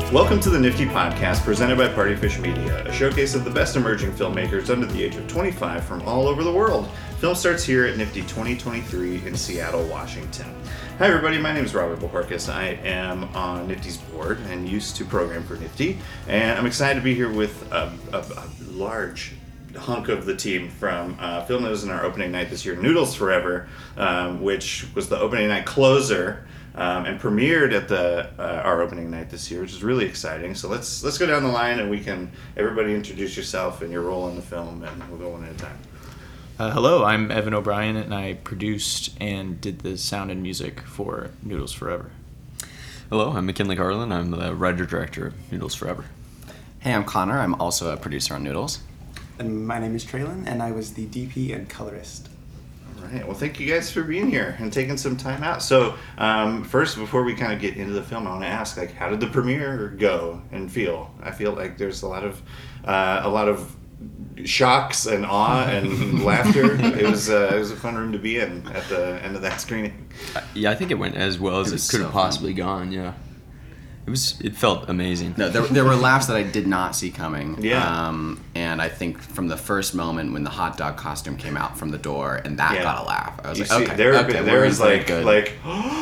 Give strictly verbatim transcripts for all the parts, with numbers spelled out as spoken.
Welcome to the Nifty Podcast, presented by Partyfish Media, a showcase of the best emerging filmmakers under the age of twenty-five from all over the world. Film starts here at Nifty twenty twenty-three in Seattle, Washington. Hi everybody, my name is Robert Bohorkis. I am on Nifty's board and used to program for Nifty, and I'm excited to be here with a, a, a large hunk of the team from uh, Film News in our opening night this year, Noodles Forever, um, which was the opening night closer. Um, and premiered at the uh, our opening night this year, which is really exciting. So let's let's go down the line and we can everybody introduce yourself and your role in the film, and we'll go one at a time. Uh, hello, I'm Evan O'Brien, and I produced and did the sound and music for Noodles Forever. Hello, I'm McKinley Garland. I'm the writer-director of Noodles Forever. Hey, I'm Connor. I'm also a producer on Noodles. And my name is Traylon, and I was the D P and colorist. All right. Well, thank you guys for being here and taking some time out. So, um, first, before we kind of get into the film, I want to ask, like, how did the premiere go and feel? I feel like there's a lot of, uh, a lot of shocks and awe and laughter. It was, uh, it was a fun room to be in at the end of that screening. Uh, yeah, I think it went as well as It it, was could have so possibly fun. gone. Yeah, it was. It felt amazing. No, there, there were laughs that I did not see coming. Yeah. Um, and I think from the first moment when the hot dog costume came out from the door, and that Yeah. got a laugh. I was You like, see, okay, there, okay, there we're was in for a like, good. like,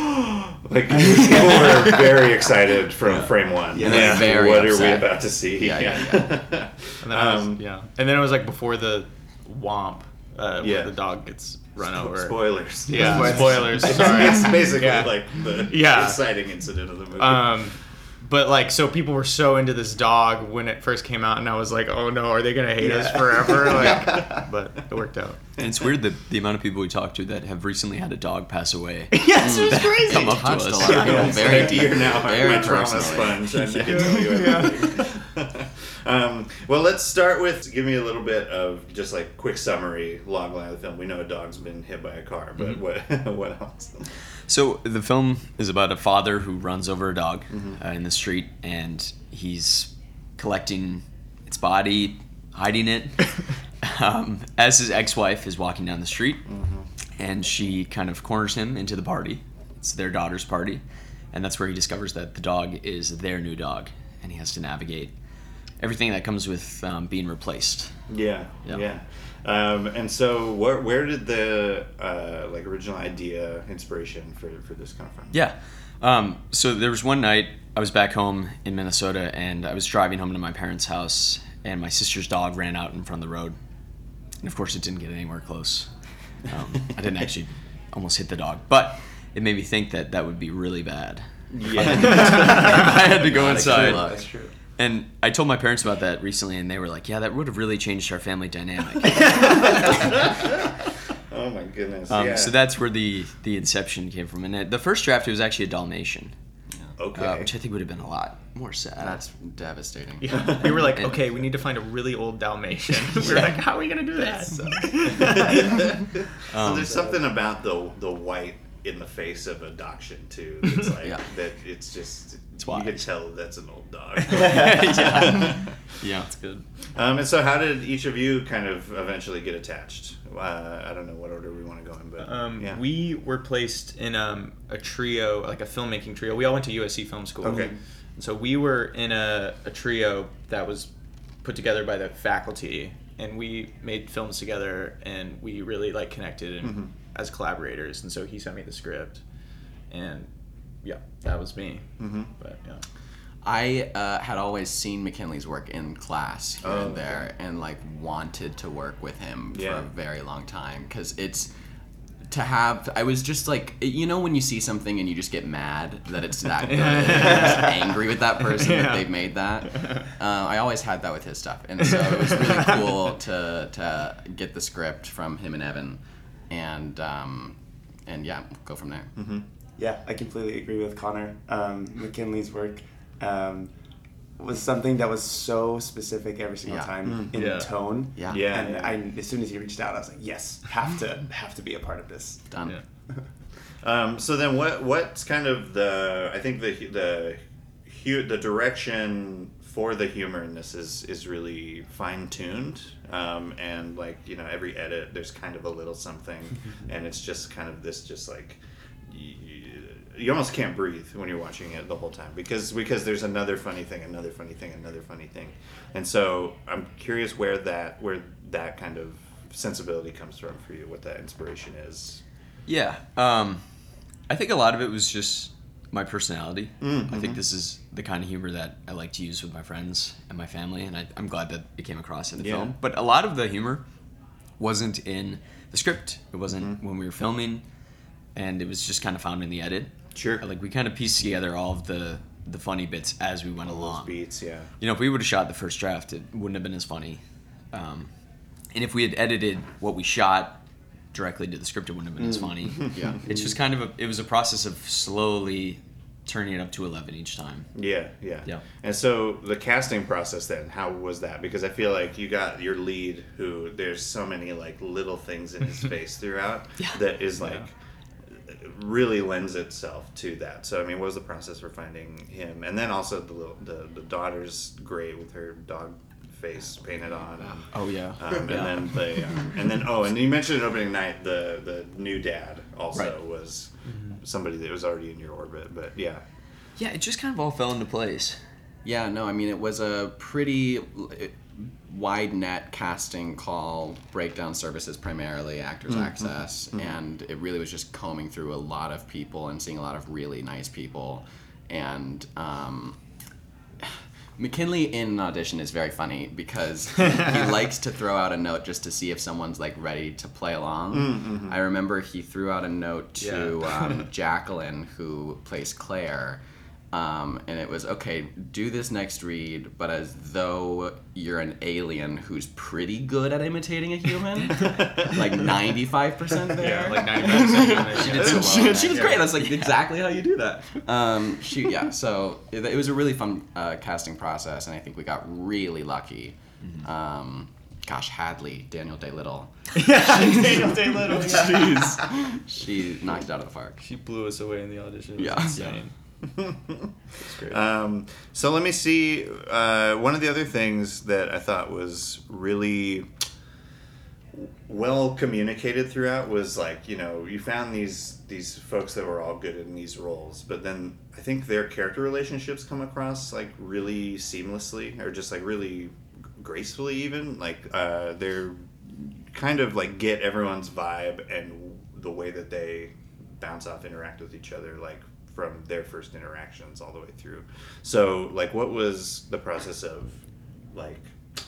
like people were very excited from Yeah. frame one. Yeah, they're very what are we upset. about to see? Yeah, yeah, yeah. And then, I was, Um, yeah. and then it was like before the womp, uh, Yeah. where the dog gets run Spo- over. Spoilers. Yeah, spoilers. Sorry. It's basically Yeah. like the Yeah. exciting incident of the movie. Um, but like, so people were so into this dog when it first came out, and I was like, oh no, are they gonna hate us Yeah. forever? Like, but it worked out. And it's weird that the amount of people we talk to that have recently had a dog pass away. Yes, it was crazy. Come up to touched us. a lot of people very Like, deep, you're now very my trauma personally. sponge. I can tell you everything. um, well, let's start with give me a little bit of just like quick summary log line of the film. We know a dog's been hit by a car, but Mm-hmm. what what else? So the film is about a father who runs over a dog Mm-hmm. uh, in the street, and he's collecting its body, hiding it, um, as his ex-wife is walking down the street, Mm-hmm. and she kind of corners him into the party. It's their daughter's party, and that's where he discovers that the dog is their new dog, and he has to navigate everything that comes with um, being replaced. Yeah, Yeah. yeah. Um, and so, where where did the uh, like original idea, inspiration for for this come from? Yeah. Um, so there was one night I was back home in Minnesota, and I was driving home to my parents' house, and my sister's dog ran out in front of the road. And of course, it didn't get anywhere close. Um, I didn't actually almost hit the dog, but it made me think that that would be really bad. Yeah. I had to go Not a inside. true love. That's true. And I told my parents about that recently, and they were like, yeah, that would have really changed our family dynamic. Oh my goodness. Um, yeah. So that's where the, the inception came from. And it, the first draft, it was actually a Dalmatian, okay. uh, which I think would have been a lot more sad. That's devastating. Yeah. We were like, okay, we need to find a really old Dalmatian. We were like, how are we gonna do that? so Um, there's something about the the white in the face of adoption too. It's like Yeah. that. It's just It's you can wise. tell that's an old dog. yeah. yeah, it's good. Um, and so, how did each of you kind of eventually get attached? Uh, I don't know what order we want to go in, but Um, yeah. We were placed in um, a trio, like a filmmaking trio. We all went to U S C Film School. Okay. And so we were in a, a trio that was put together by the faculty, and we made films together, and we really like connected and, Mhm. as collaborators. And so he sent me the script, and yeah, that was me. Mhm. But yeah. I uh, had always seen McKinley's work in class here Oh, and there, and like wanted to work with him Yeah. for a very long time because it's to have. I was just like, you know, when you see something and you just get mad that it's that good, and you're just angry with that person Yeah. that they've made that. Uh, I always had that with his stuff, and so it was really cool to to get the script from him and Evan, and um, and yeah, go from there. Mm-hmm. Yeah, I completely agree with Connor. Um, McKinley's work um, was something that was so specific every single Yeah. time in Yeah. tone. Yeah, Yeah. And I, as soon as he reached out, I was like, yes, have to have to be a part of this. done. Yeah. Um, so then, what what's kind of the? I think the the hu- the direction for the humor in this is is really fine tuned, um, and like you know every edit there's kind of a little something, and it's just kind of this just like. Y- y- you almost can't breathe when you're watching it the whole time because because there's another funny thing, another funny thing, another funny thing, and so I'm curious where that where that kind of sensibility comes from for you, what that inspiration is. Yeah, um, I think a lot of it was just my personality. Mm-hmm. I think this is the kind of humor that I like to use with my friends and my family, and I, I'm glad that it came across in the Yeah. film. But a lot of the humor wasn't in the script. It wasn't Mm-hmm. when we were filming, and it was just kind of found in the edit. Sure. Like we kind of pieced together all of the the funny bits as we went Those along. beats, yeah. You know, if we would have shot the first draft, it wouldn't have been as funny. Um, and if we had edited what we shot directly to the script, it wouldn't have been as funny. Yeah. It's just kind of a, it was a process of slowly turning it up to eleven each time. Yeah, yeah. Yeah. And so the casting process then, how was that? Because I feel like you got your lead who there's so many like little things in his face throughout Yeah. that is like really lends itself to that. So I mean, what was the process for finding him? And then also the little, the the daughter's great with her dog face painted on. And, Oh yeah. um, and Yeah. then the um, and then oh, and you mentioned at opening night the the new dad also Right. was somebody that was already in your orbit. But yeah. Yeah, it just kind of all fell into place. Yeah, no, I mean, it was a pretty wide net casting call, breakdown services primarily, Actors Access, and it really was just combing through a lot of people and seeing a lot of really nice people. And um, McKinley in an audition is very funny because he, he likes to throw out a note just to see if someone's like ready to play along. I remember he threw out a note to Yeah. um, Jacqueline, who plays Claire. Um, and it was, okay, do this next read, but as though you're an alien who's pretty good at imitating a human. Like ninety-five percent there. Yeah, like ninety-five percent. She did And so she, well. she was great. That's like exactly how you do that. Um, she, yeah, so it, it was a really fun uh, casting process, and I think we got really lucky. Um, gosh, Hadley, Daniel Day-Little. Daniel Day-Little. Jeez. She knocked it out of the park. She blew us away in the audition. It was Yeah. insane. It's great. Um, so let me see. Uh, one of the other things that I thought was really well communicated throughout was like, you know, you found these these folks that were all good in these roles, but then I think their character relationships come across like really seamlessly or just like really gracefully even. Like uh, they're kind of like get everyone's vibe and the way that they bounce off, interact with each other, like from their first interactions all the way through. So, like, what was the process of, like,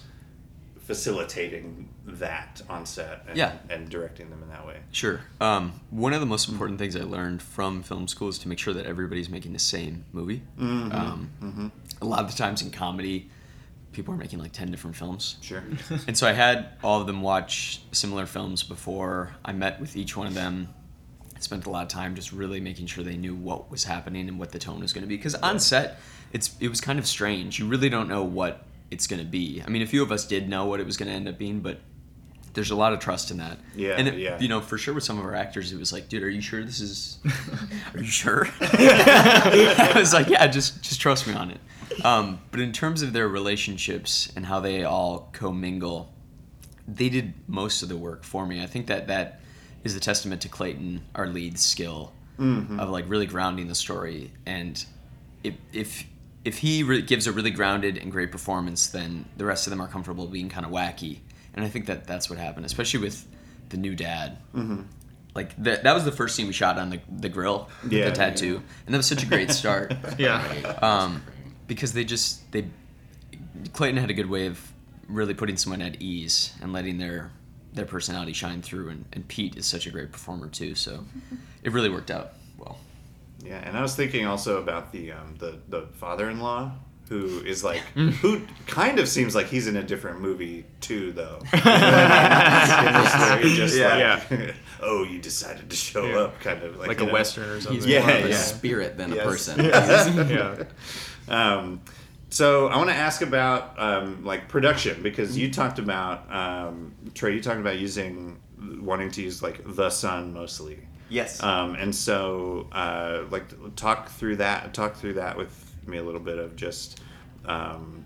facilitating that on set and, Yeah. and directing them in that way? Sure. Um, one of the most important things I learned from film school is to make sure that everybody's making the same movie. Mm-hmm. Um, Mm-hmm. A lot of the times in comedy, people are making like ten different films. Sure. And so I had all of them watch similar films before I met with each one of them. I spent a lot of time just really making sure they knew what was happening and what the tone was going to be. Because on set, it's it was kind of strange. You really don't know what it's going to be. I mean, a few of us did know what it was going to end up being, but there's a lot of trust in that. Yeah, and it, yeah. you know, for sure with some of our actors, it was like, dude, are you sure this is? Are you sure? I was like, yeah, just just trust me on it. Um, but in terms of their relationships and how they all commingle, they did most of the work for me. I think that that is a testament to Clayton, our lead's skill Mm-hmm. of like really grounding the story. And if if if he re- gives a really grounded and great performance, then the rest of them are comfortable being kind of wacky. And I think that that's what happened, especially with the new dad. Mm-hmm. Like that that was the first scene we shot on the the grill, Yeah, the tattoo, yeah. and that was such a great start. Yeah. Um, because they just they Clayton had a good way of really putting someone at ease and letting their their personality shine through, and, and Pete is such a great performer too, so it really worked out well. Yeah, and I was thinking also about the um, the, the father-in-law who is like, who kind of seems like he's in a different movie too, though. In this where he just Yeah. like, oh, you decided to show Yeah. up, kind of like, Like you a know. Western or something. He's Yeah, more of a yeah. spirit than Yes. a person. Yeah. Um, so I want to ask about um, like production, because you talked about um, Trey. You talked about using wanting to use like the sun mostly. Yes. Um, and so uh, like talk through that. Talk through that with me a little bit of just um,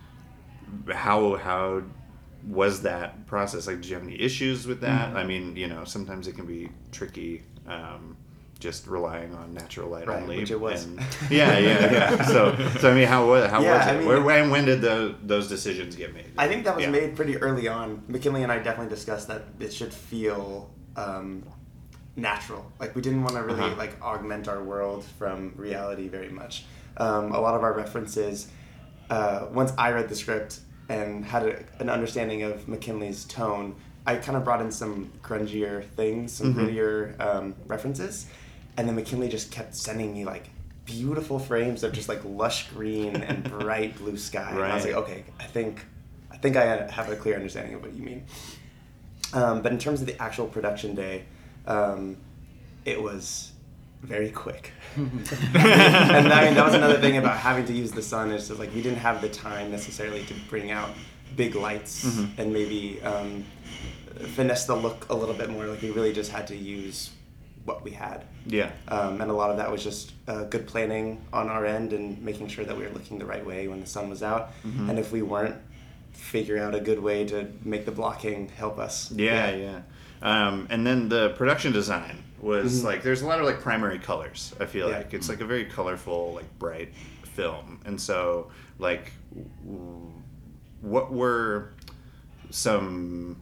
how how was that process? Like, did you have any issues with that? Mm-hmm. I mean, you know, sometimes it can be tricky. Um, just relying on natural light Right, only. which it was. And, yeah, yeah, yeah. So, so I mean, how was how Yeah, was it? I mean- Where, when when did the, those decisions get made? I think that was Yeah. made pretty early on. McKinley and I definitely discussed that it should feel um, natural. Like we didn't want to really Uh-huh. like augment our world from reality very much. Um, a lot of our references, uh, once I read the script and had a, an understanding of McKinley's tone, I kind of brought in some grungier things, some Mhm. grittier um, references, and then McKinley just kept sending me like beautiful frames of just like lush green and bright blue sky. And I was like, Right. okay, I think, I think I have a clear understanding of what you mean. Um, but in terms of the actual production day, um, it was very quick. and I mean, that was another thing about having to use the sun is just like we didn't have the time necessarily to bring out big lights Mhm. and maybe um, finesse the look a little bit more. Like we really just had to use what we had. Yeah. Um, and a lot of that was just uh, good planning on our end and making sure that we were looking the right way when the sun was out. Mhm. And if we weren't, figure out a good way to make the blocking help us. Yeah, yeah. Um, and then the production design was Mhm. like there's a lot of like primary colors. I feel Yeah. like it's like a very colorful, like bright film. And so like, w- what were some,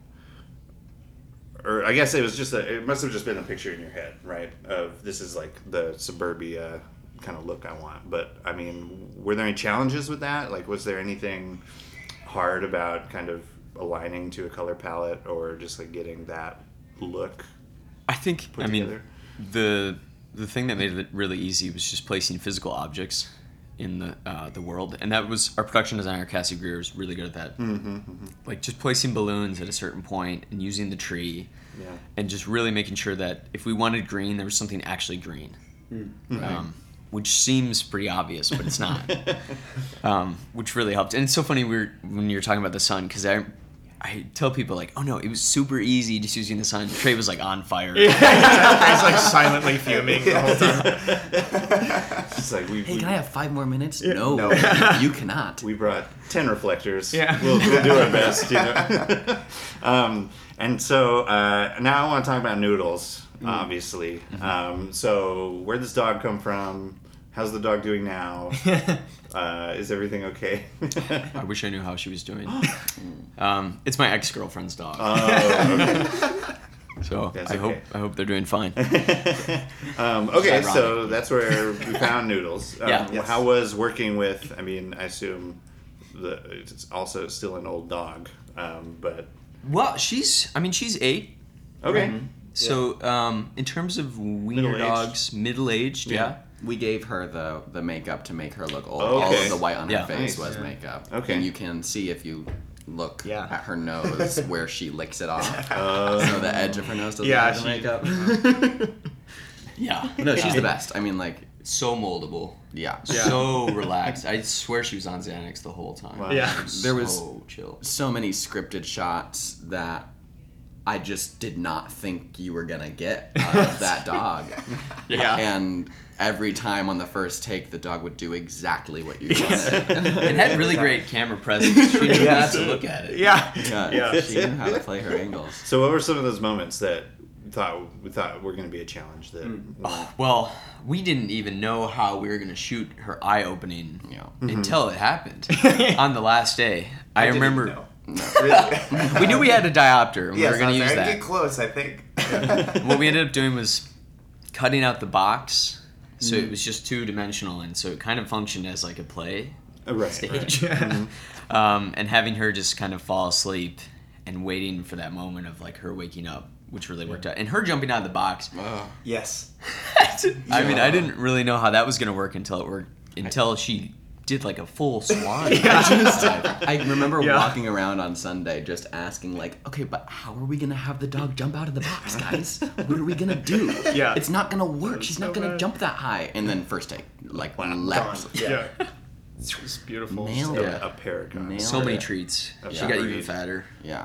or I guess it was just a, it must have just been a picture in your head, right? Of this is like the suburbia kind of look I want. But I mean, were there any challenges with that? Like, was there anything hard about kind of aligning to a color palette or just like getting that look I think put I mean together? the the thing that made it really easy was just placing physical objects in the uh, the world, and that was our production designer Cassie Greer was really good at that. Mm-hmm, mm-hmm. Like just placing balloons at a certain point and using the tree, Yeah. and just really making sure that if we wanted green, there was something actually green, Mm-hmm. um, which seems pretty obvious, but it's not. um, which really helped, and it's so funny we were, when you were talking about the sun because I. I tell people like, oh no, it was super easy just using the sun. Trey was like on fire. He's like silently fuming the whole time. It's like we, Hey, we, can I have five more minutes? No, No. you, you cannot. we brought ten reflectors. Yeah. We'll, we'll do our best, you know. um, and so uh, now I want to talk about Noodles, obviously. Mm-hmm. Um, so where'd this dog come from? How's the dog doing now? Uh, is everything okay? I wish I knew how she was doing. um, it's my ex-girlfriend's dog, Oh, okay. so that's I hope okay. I hope they're doing fine. um, okay, It's so ironic. that's where we found Noodles. Um, Yeah. Yes. How was working with? I mean, I assume the it's also still an old dog, um, but Well, she's I mean she's eight, okay. so um, in terms of wiener Middle-aged. dogs, middle-aged, yeah. We gave her the, the makeup to make her look old. Oh, All okay. of the white on her Yeah. face Nice. was Yeah. makeup. Okay. And you can see if you look Yeah. at her nose where she licks it off. Uh, so the edge of her nose doesn't Yeah, have the she- makeup. Yeah. No, she's Yeah. the best. I mean, like, So moldable. yeah. Yeah. So relaxed. I swear she was on Xanax the whole time. Wow. Yeah. There was- so chill. So many scripted shots that I just did not think you were gonna get out of that dog. Yeah. And every time on the first take, the dog would do exactly what you wanted. It had really great camera presence. She knew how to look at it. Yeah. Yeah, Yeah. she knew how to play her angles. So what were some of those moments that we thought we thought were going to be a challenge? That Oh, well, we didn't even know how we were going to shoot her eye opening Yeah. until it happened on the last day. I, didn't remember know. No. Really? we knew we had a diopter and we Yes, were going to I was use like, that. Get close, I think. What we ended up doing was cutting out the box, so it was just two dimensional, and so it kind of functioned as like a play Uh, right, stage, right. um, and having her just kind of fall asleep and waiting for that moment of like her waking up, which really worked out, and her jumping out of the box. Yes. I mean, I didn't really know how that was gonna work until it worked until she did like a full swan. I remember Yeah. walking around on Sunday just asking, like, okay, but how are we gonna have the dog jump out of the box, guys? What are we gonna do? Yeah. It's not gonna work. She's so not gonna bad. jump that high. And then first take, like, leapt. Yeah. It was beautiful. Nailed A, it. a paragon. Nailed So many it. treats. That's She got great. even fatter. Yeah.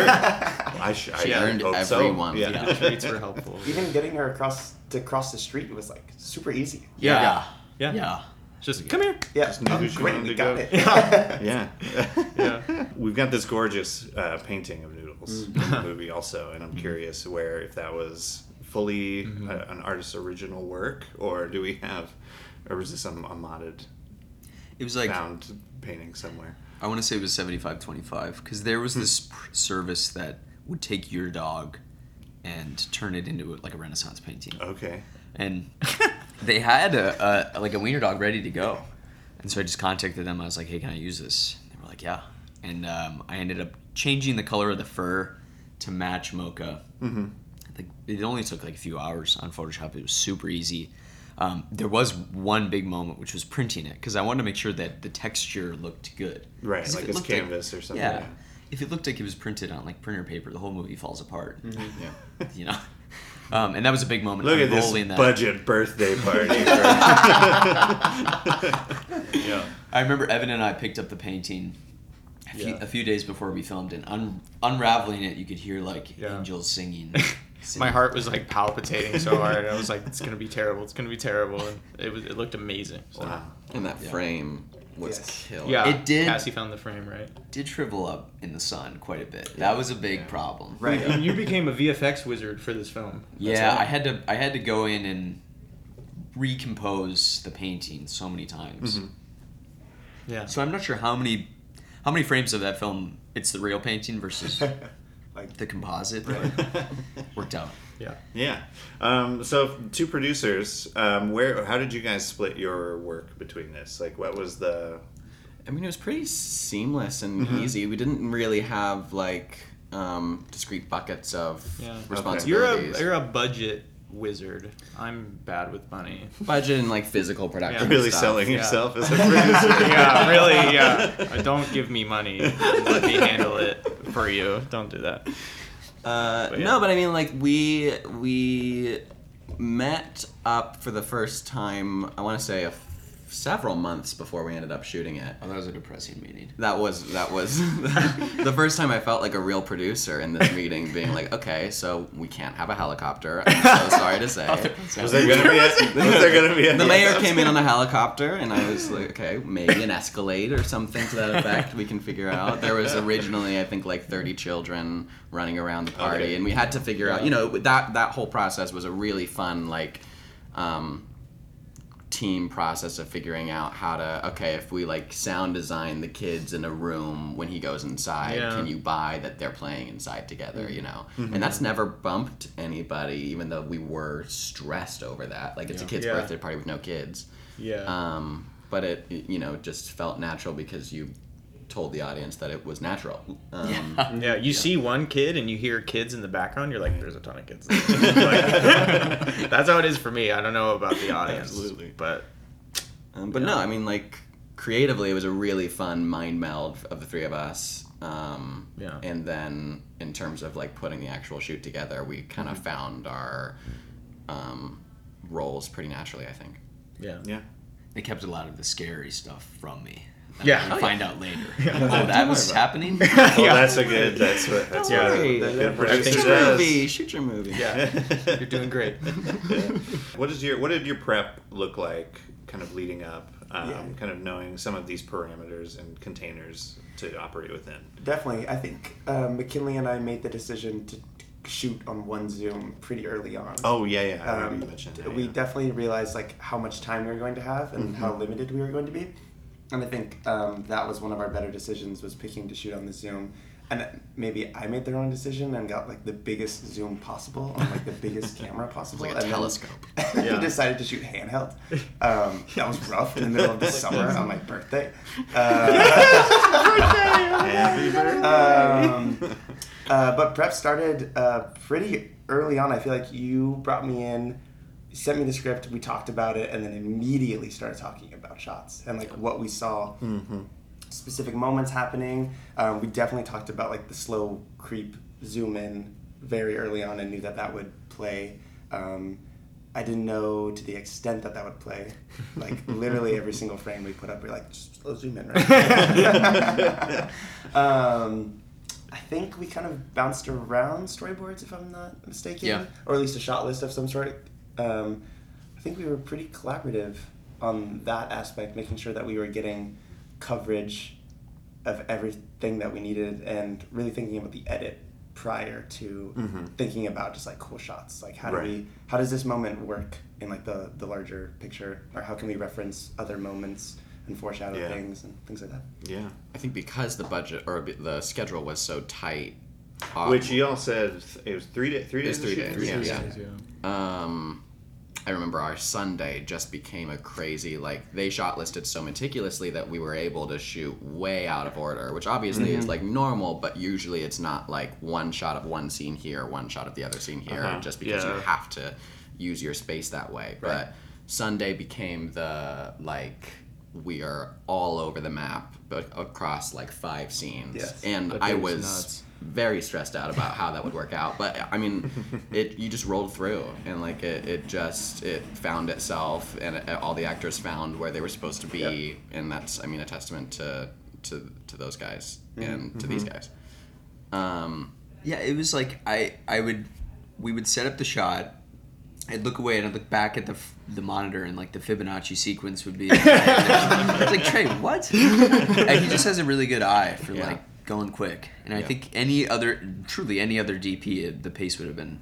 I, sh- She I earned hope every so. one. Yeah. The treats were helpful. Even getting her across to cross the street was like super easy. Yeah. Yeah. Yeah. Just come here. Yeah. Just knew Oh, who she great, wanted we to got go. it. Yeah. Yeah. We've got this gorgeous uh, painting of Noodles in the movie also, and I'm curious where if that was fully Mm-hmm. a, an artist's original work, or do we have, or was this a, a modded, It was like found painting somewhere? I want to say it was seventy-five twenty-five because there was this pr- service that would take your dog and turn it into like a Renaissance painting. Okay. And they had a, a like a wiener dog ready to go, and so I just contacted them. I was like, "Hey, can I use this?" They were like, "Yeah." And um, I ended up changing the color of the fur to match Mocha. Mm-hmm. Like it only took like a few hours on Photoshop. It was super easy. Um, there was one big moment, which was printing it, because I wanted to make sure that the texture looked good. Right, 'Cause if like it it's looked canvas or something. Yeah. Yeah. If it looked like it was printed on like printer paper, the whole movie falls apart. Yeah. You know. Um, and that was a big moment. Look at this unrolling that. budget birthday party. For... yeah. I remember Evan and I picked up the painting a few, Yeah. a few days before we filmed, and un- unraveling it, you could hear like Yeah. angels singing. My heart was like palpitating so hard. I was like, "It's gonna be terrible. It's gonna be terrible." And it was. It looked amazing. So. Wow. And that Yeah. frame was Yes. killer. Yeah, It did- Cassie found the frame right. Did shrivel up in the sun quite a bit. That was a big problem. Right. And you became a V F X wizard for this film. That's Yeah, right. I had to I had to go in and recompose the painting so many times. Mhm. Yeah. So I'm not sure how many how many frames of that film it's the real painting versus Like the composite. Worked out. Yeah. Yeah. Um, so two producers. Um, where? How did you guys split your work between this? Like, what was the? I mean, it was pretty seamless and Mm-hmm. easy. We didn't really have like um, discrete buckets of Yeah. responsibilities. You're a you're a budget wizard. I'm bad with money. budget and like physical production. Really stuff. selling Yeah. yourself as a producer. Yeah, really. Yeah. Uh, Don't give me money. Let me handle it for you. Don't do that. Uh, But yeah. No, but I mean, like we we met up for the first time. I want to say a f- several months before we ended up shooting it. Oh, that was a depressing meeting. That was that was the first time I felt like a real producer in this meeting, being like, okay, so we can't have a helicopter. I'm so sorry to say. Was there gonna be? A, was there gonna be? A, The mayor came in on a helicopter, and I was like, okay, maybe an Escalade or something to that effect we can figure out. There was originally, I think, like thirty children running around the party, Okay. and we had to figure out, you know, that that whole process was a really fun, like, um, team process of figuring out how to, okay, if we, like, sound design the kids in a room when he goes inside, Yeah. can you buy that they're playing inside together, you know? And that's never bumped anybody, even though we were stressed over that. Like, it's a kid's Yeah. birthday party with no kids. Yeah. Um, but it, it, you know, just felt natural because you told the audience that it was natural. Um, Yeah, you see one kid and you hear kids in the background, you're like, there's a ton of kids there. Like, that's how it is for me. I don't know about the audience. Absolutely. But um, but no, I mean, like, creatively, it was a really fun mind meld of the three of us. Um, Yeah. And then in terms of, like, putting the actual shoot together, we kind of found our um, roles pretty naturally, I think. yeah. Yeah. They kept a lot of the scary stuff from me. That Yeah. I Oh, find out later. Oh, that was happening? Well, Yeah. that's a good. That's what. That's Yeah. what Worry. a good Everything's producer Shoot your does. movie. Shoot your movie. Yeah. You're doing great. What is your What did your prep look like? Kind of leading up. Um, Yeah. Kind of knowing some of these parameters and containers to operate within. Definitely. I think uh, McKinley and I made the decision to shoot on one Zoom pretty early on. Oh yeah, yeah. I remember Um, you mentioned that, we yeah. definitely realized like how much time we were going to have and Mm-hmm. how limited we were going to be, and I think um, that was one of our better decisions, was picking to shoot on the Zoom. And maybe I made the wrong decision and got like the biggest zoom possible on like the biggest camera possible. like a and then- telescope. and Yeah. decided to shoot handheld. Um, that was rough in the middle of the summer on my birthday. Uh, Happy birthday. um, uh, but prep started uh, pretty early on. I feel like you brought me in, sent me the script, we talked about it, and then immediately started talking about shots and like what we saw, Mm-hmm. specific moments happening. Um, we definitely talked about like the slow creep zoom in very early on and knew that that would play. Um, I didn't know to the extent that that would play. Like literally every single frame we put up, we're like, just slow zoom in, right? um, I think we kind of bounced around storyboards, if I'm not mistaken, Yeah. or at least a shot list of some sort. Um, I think we were pretty collaborative on that aspect, making sure that we were getting coverage of everything that we needed and really thinking about the edit prior to Mm-hmm. thinking about just like cool shots. Like how do Right. we how does this moment work in like the the larger picture, or how can we reference other moments and foreshadow Yeah. things and things like that. Yeah. I think because the budget or the schedule was so tight, uh, Which y'all said it was three days. Three It was days. three of days, shooting? yeah. Yeah. um, I remember our Sunday just became a crazy, like, they shot listed so meticulously that we were able to shoot way out of order, which obviously Mm-hmm. is, like, normal, but usually it's not, like, one shot of one scene here, one shot of the other scene here, Uh-huh. just because Yeah. you have to use your space that way. But Sunday became the, like, we are all over the map, but across, like, five scenes. Yes. And That I day was was... nuts. very stressed out about how that would work out, but I mean, it you just rolled through, and like it, it just it found itself, and it, all the actors found where they were supposed to be, Yep. and that's I mean a testament to to, to those guys and Mm-hmm. to these guys. Um, Yeah, it was like I I would we would set up the shot. I'd look away and I'd look back at the f- the monitor, and like the Fibonacci sequence would be. I was like, Trey, what? And he just has a really good eye for Yeah. like going quick. And I Yeah. think any other, truly any other D P, the pace would have been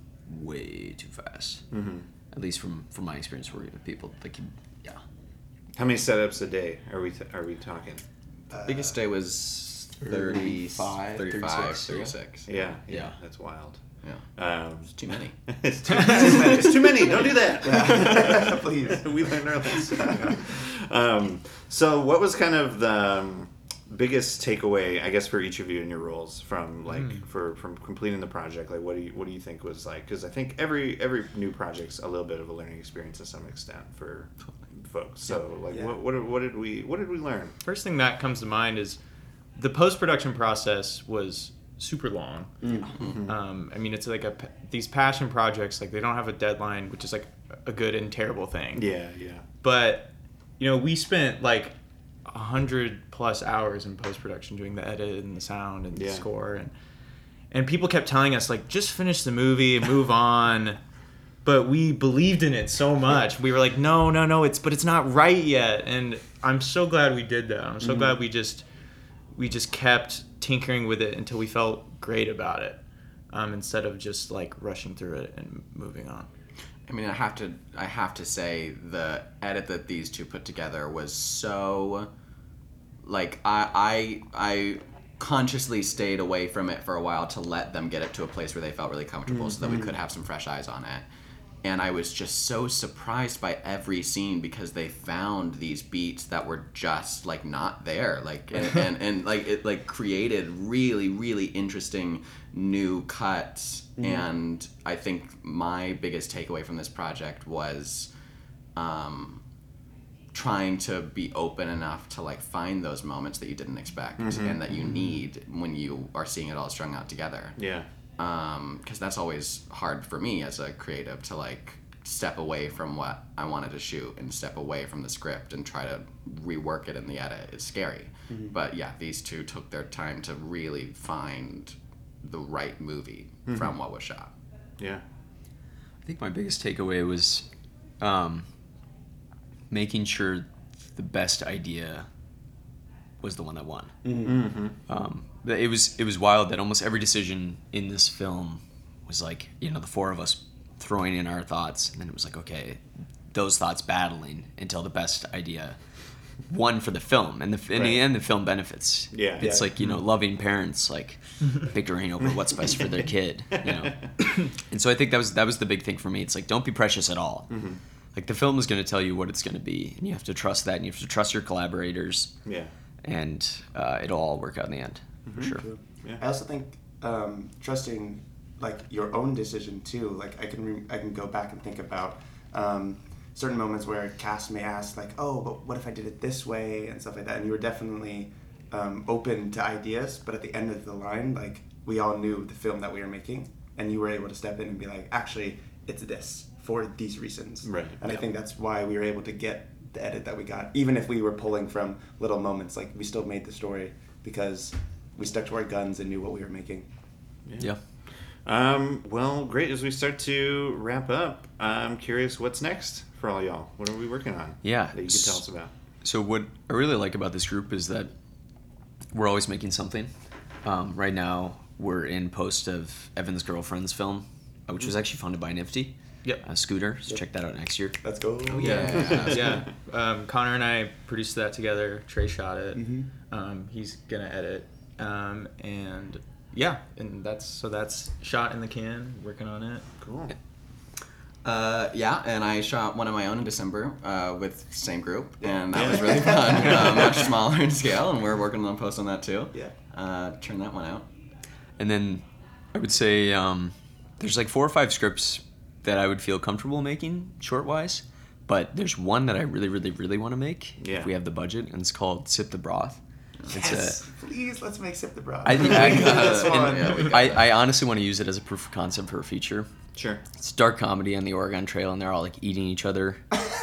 way too fast. Mm-hmm. At least from from my experience working with people, like yeah. How many setups a day are we th- are we talking? biggest day was thirty, thirty-five, thirty-five, thirty-six, yeah. thirty-six. Yeah, yeah, Yeah. that's wild. Yeah. Um, Too many. it's, too, it's too many. It's too many. Don't do that. Please. We learned our lesson. um, so, what was kind of the um, biggest takeaway, I guess, for each of you in your roles from like for from completing the project? Like, what do you what do you think was like? Because I think every every new project's a little bit of a learning experience to some extent for folks. So, like, Yeah. what what what did we what did we learn? First thing that comes to mind is the post-production process was super long. Um, I mean, it's like a p- these passion projects, like they don't have a deadline, which is like a good and terrible thing. Yeah, yeah, But you know, we spent like a hundred plus hours in post-production doing the edit and the sound and Yeah. the score, and and people kept telling us like, just finish the movie and move on. But we believed in it so much. We were like, no, no, no, it's but it's not right yet. And I'm so glad we did that. I'm so glad we just we just kept tinkering with it until we felt great about it, um, instead of just like rushing through it and moving on. I mean, I have to I have to say the edit that these two put together was so like I I I consciously stayed away from it for a while to let them get it to a place where they felt really comfortable so that we could have some fresh eyes on it. And I was just so surprised by every scene because they found these beats that were just like not there, like and, and, and like it like created really really interesting new cuts. And I think my biggest takeaway from this project was um, trying to be open enough to like find those moments that you didn't expect and that you need when you are seeing it all strung out together. yeah. Um, because that's always hard for me as a creative to like step away from what I wanted to shoot and step away from the script and try to rework it in the edit. It's scary. But yeah, these two took their time to really find the right movie from what was shot. Yeah. I think my biggest takeaway was um, making sure the best idea was the one that won. Mm-hmm. Um, but it was it was wild that almost every decision in this film was like, you know, the four of us throwing in our thoughts, and then it was like, okay, those thoughts battling until the best idea won for the film, and the in Right. the end the film benefits. Yeah. It's Yeah. like, you know, loving parents like bickering over what's best for their kid, you know. And so I think that was that was the big thing for me. It's like, don't be precious at all. Mm-hmm. Like the film is going to tell you what it's going to be, and you have to trust that, and you have to trust your collaborators, Yeah. and uh, it'll all work out in the end for sure. True. Yeah. I also think um, trusting like your own decision too. Like I can re- I can go back and think about um, certain moments where cast may ask like, oh, but what if I did it this way and stuff like that. And you were definitely um, open to ideas, but at the end of the line, like we all knew the film that we were making, and you were able to step in and be like, actually, it's this for these reasons. Right. And Yeah. I think that's why we were able to get the edit that we got, even if we were pulling from little moments. Like we still made the story because we stuck to our guns and knew what we were making. Yeah. Um, well, great. As we start to wrap up, I'm curious what's next for all y'all. What are we working on? Yeah. That you can tell us about. So what I really like about this group is that we're always making something. Um, right now, we're in post of Evan's Girlfriend's film, uh, which was actually funded by Nifty. Yep. Uh, Scooter. So check that out next year. Let's go. Oh, yeah. yeah. Um, Connor and I produced that together. Trey shot it. Mm-hmm. Um, he's gonna edit. Um, and yeah, and that's so that's shot in the can. Working on it. Cool. Uh, yeah, and I shot one of my own in December uh, with the same group, and that was really fun. uh, much smaller in scale, and we're working on post on that too. Yeah. Uh, turn that one out. And then I would say um, there's like four or five scripts that I would feel comfortable making short-wise, but there's one that I really, really, really want to make Yeah. if we have the budget, and it's called Sip the Broth. It's Yes, please, let's make Sip the Broth. I think I, This uh, one. yeah, we got I, that. I honestly want to use it as a proof of concept for a feature. Sure. It's dark comedy on the Oregon Trail, and they're all like eating each other.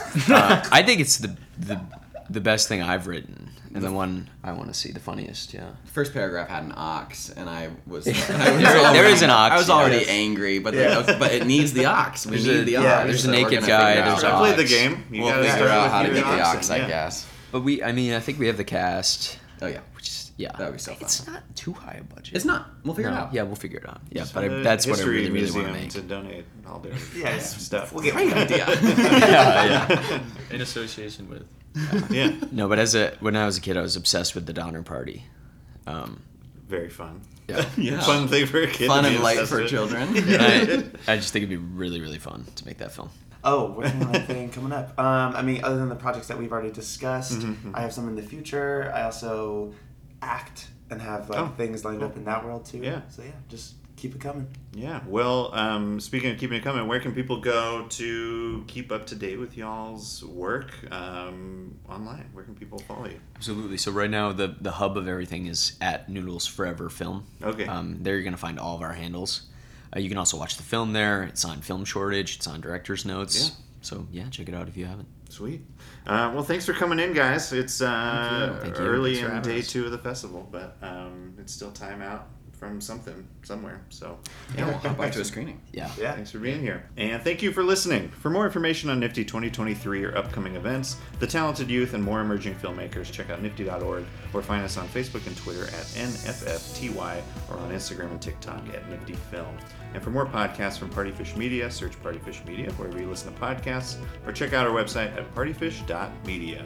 uh, I think it's the, the the best thing I've written, and the one I want to see the funniest. Yeah. First paragraph had an ox, and I was. There- I was there already- is an ox, I was yeah. already Yes. angry, but Yeah. the, but it needs the ox. We There's need a- the yeah, ox. there's a so we're naked gonna guy, figure there's out- I played the ox. game. You We'll gotta figure start out with how to your get the oxen, ox, I yeah. guess. But we, I mean, I think we have the cast, Oh yeah, which is yeah. That would be so fun. It's not too high a budget. it's not. We'll figure No, it out. Yeah, we'll figure it out. Yeah, Just but I, a that's what I history really, really want to museum make. to donate all their Yes. stuff. We'll get Great idea. yeah, yeah. In association with. Yeah. No, but as a when I was a kid, I was obsessed with the Donner Party. Um, Very fun. yeah. Yeah. Fun thing for a kid. Fun to be and light obsessed for with. children. And I, I just think it'd be really, really fun to make that film. Oh, working on anything coming up? Um, I mean, other than the projects that we've already discussed, Mhm. I have some in the future. I also act and have like Oh, things lined cool. up in that world too. Yeah. So yeah, just keep it coming. Yeah. Well, um, speaking of keeping it coming, where can people go to keep up to date with y'all's work um, online? Where can people follow you? Absolutely. So right now, the the hub of everything is at Noodles Forever Film. Okay. Um, there you're gonna find all of our handles. Uh, you can also watch the film there. It's on Film Shortage. It's on Director's Notes. Yeah. So yeah, check it out if you haven't. Sweet. Uh, well, thanks for coming in, guys. It's uh, Thank you. Thank you. early Thanks for in having day us. two of the festival, but um, it's still time out from something somewhere. So Yeah, we'll hop up to a screening. Yeah. Yeah. thanks for being here. And thank you for listening. For more information on Nifty twenty twenty-three or upcoming events, the talented youth, and more emerging filmmakers, check out nifty dot org or find us on Facebook and Twitter at N F F T Y or on Instagram and TikTok at Nifty Film. And for more podcasts from Partyfish Media, search Partyfish Media wherever you listen to podcasts or check out our website at partyfish dot media.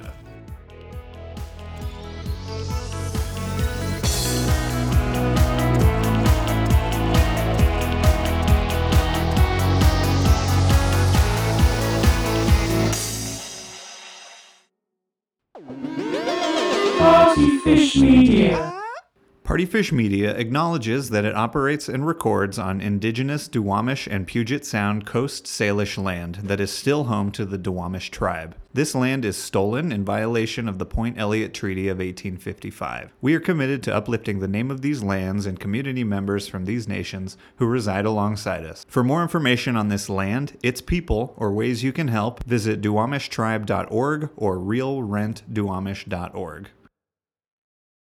Partyfish Media. Partyfish Media acknowledges that it operates and records on indigenous Duwamish and Puget Sound Coast Salish land that is still home to the Duwamish tribe. This land is stolen in violation of the Point Elliott Treaty of eighteen fifty-five. We are committed to uplifting the name of these lands and community members from these nations who reside alongside us. For more information on this land, its people, or ways you can help, visit duwamish tribe dot org or real rent duwamish dot org.